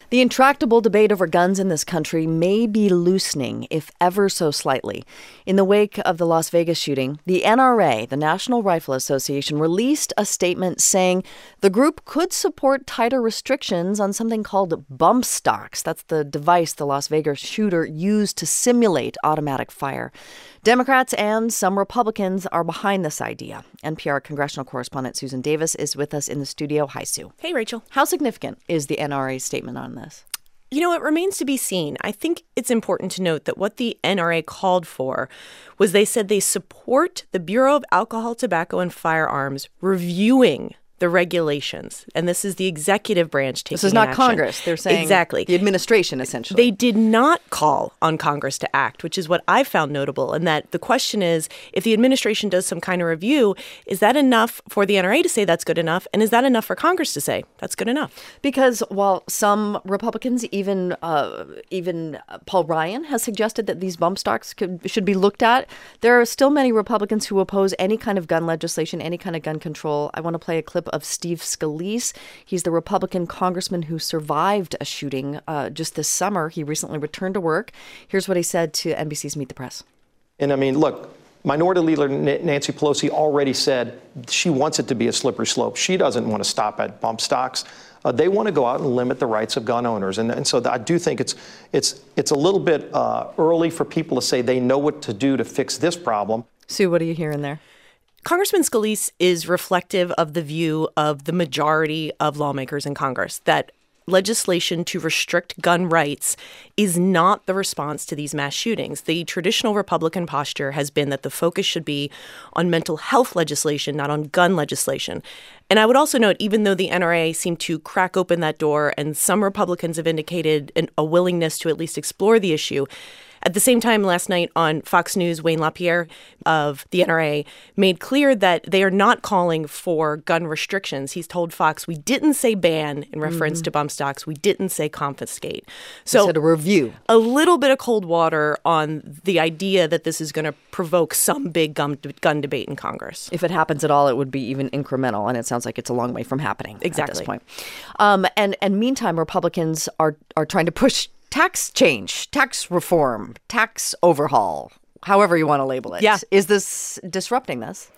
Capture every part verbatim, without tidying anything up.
The intractable debate over guns in this country may be loosening, if ever so slightly. In the wake of the Las Vegas shooting, the N R A, the National Rifle Association, released a statement saying the group could support tighter restrictions on something called bump stocks. That's the device the Las Vegas shooter used to simulate automatic fire. Democrats and some Republicans are behind this idea. N P R congressional correspondent Susan Davis is with us in the studio. Hi, Sue. Hey, Rachel. How significant is the N R A's statement on this? You know, it remains to be seen. I think it's important to note that what the N R A called for was they said they support the Bureau of Alcohol, Tobacco, and Firearms reviewing the regulations. And this is the executive branch taking action. This is not Congress. They're saying exactly. The administration, essentially. They did not call on Congress to act, which is what I found notable. And that the question is, if the administration does some kind of review, is that enough for the N R A to say that's good enough? And is that enough for Congress to say that's good enough? Because while some Republicans, even uh, even Paul Ryan, has suggested that these bump stocks could, should be looked at, there are still many Republicans who oppose any kind of gun legislation, any kind of gun control. I want to play a clip of Steve Scalise. He's the Republican congressman who survived a shooting uh, just this summer. He recently returned to work. Here's what he said to N B C's Meet the Press. And I mean, look, Minority Leader Nancy Pelosi already said she wants it to be a slippery slope. She doesn't want to stop at bump stocks. Uh, they want to go out and limit the rights of gun owners. And, and so I do think it's it's it's a little bit uh, early for people to say they know what to do to fix this problem. Sue, what are you hearing there? Congressman Scalise is reflective of the view of the majority of lawmakers in Congress, that legislation to restrict gun rights is not the response to these mass shootings. The traditional Republican posture has been that the focus should be on mental health legislation, not on gun legislation. And I would also note, even though the N R A seemed to crack open that door and some Republicans have indicated an, a willingness to at least explore the issue, at the same time, last night on Fox News, Wayne LaPierre of the N R A made clear that they are not calling for gun restrictions. He's told Fox, we didn't say ban in reference mm-hmm. to bump stocks. We didn't say confiscate. So he said a review. A little bit of cold water on the idea that this is going to provoke some big gun, gun debate in Congress. If it happens at all, it would be even incremental. And it sounds like it's a long way from happening exactly. at this point. Um, and, and meantime, Republicans are, are trying to push tax change, tax reform, tax overhaul, however you want to label it. Yeah. Is this disrupting this?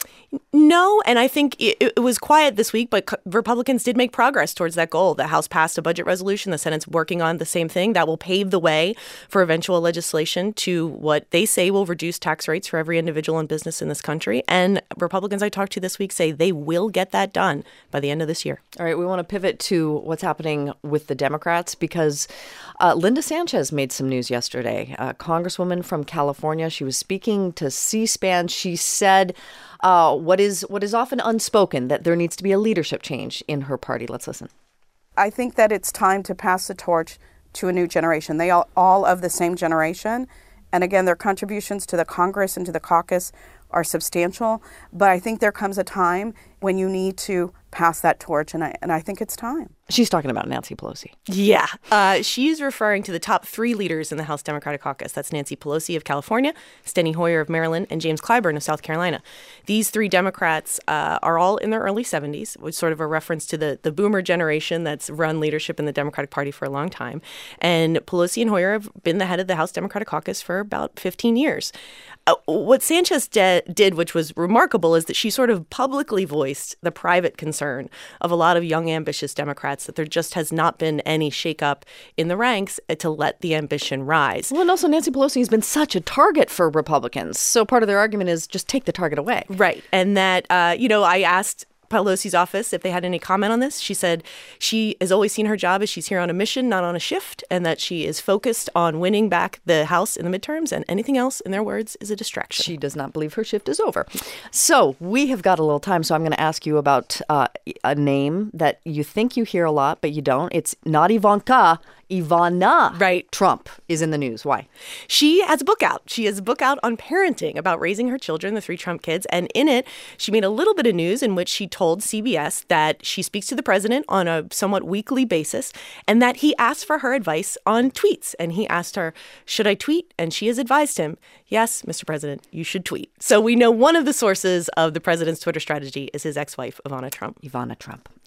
No, and I think it, it was quiet this week, but Republicans did make progress towards that goal. The House passed a budget resolution. The Senate's working on the same thing. That will pave the way for eventual legislation to what they say will reduce tax rates for every individual and business in this country. And Republicans I talked to this week say they will get that done by the end of this year. All right, we want to pivot to what's happening with the Democrats because uh, Linda Sanchez made some news yesterday. A congresswoman from California. She was speaking to C-SPAN. She said Uh, what is what is often unspoken, that there needs to be a leadership change in her party. Let's listen. I think that it's time to pass the torch to a new generation. They are all of the same generation. And again, their contributions to the Congress and to the caucus are substantial. But I think there comes a time when you need to pass that torch. And I, and I think it's time. She's talking about Nancy Pelosi. Yeah. Uh, she's referring to the top three leaders in the House Democratic Caucus. That's Nancy Pelosi of California, Steny Hoyer of Maryland, and James Clyburn of South Carolina. These three Democrats uh, are all in their early seventies, which is sort of a reference to the, the boomer generation that's run leadership in the Democratic Party for a long time. And Pelosi and Hoyer have been the head of the House Democratic Caucus for about fifteen years. Uh, what Sanchez de- did, which was remarkable, is that she sort of publicly voiced the private concern of a lot of young, ambitious Democrats that there just has not been any shakeup in the ranks to let the ambition rise. Well, and also Nancy Pelosi has been such a target for Republicans. So part of their argument is just take the target away. Right. And that, uh, you know, I asked Pelosi's office if they had any comment on this. She said she has always seen her job as she's here on a mission, not on a shift, and that she is focused on winning back the House in the midterms, and anything else, in their words, is a distraction. She does not believe her shift is over. So we have got a little time, so I'm going to ask you about uh, a name that you think you hear a lot, but you don't. It's not Ivanka. Ivana right. Trump is in the news. Why? She has a book out. She has a book out on parenting, about raising her children, the three Trump kids. And in it, she made a little bit of news in which she told C B S that she speaks to the president on a somewhat weekly basis and that he asked for her advice on tweets. And he asked her, should I tweet? And she has advised him, yes, Mister President, you should tweet. So we know one of the sources of the president's Twitter strategy is his ex-wife, Ivana Trump. Ivana Trump.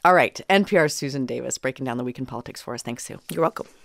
All right. N P R's Susan Davis breaking down the week in politics for us. Thanks, Sue. You're welcome.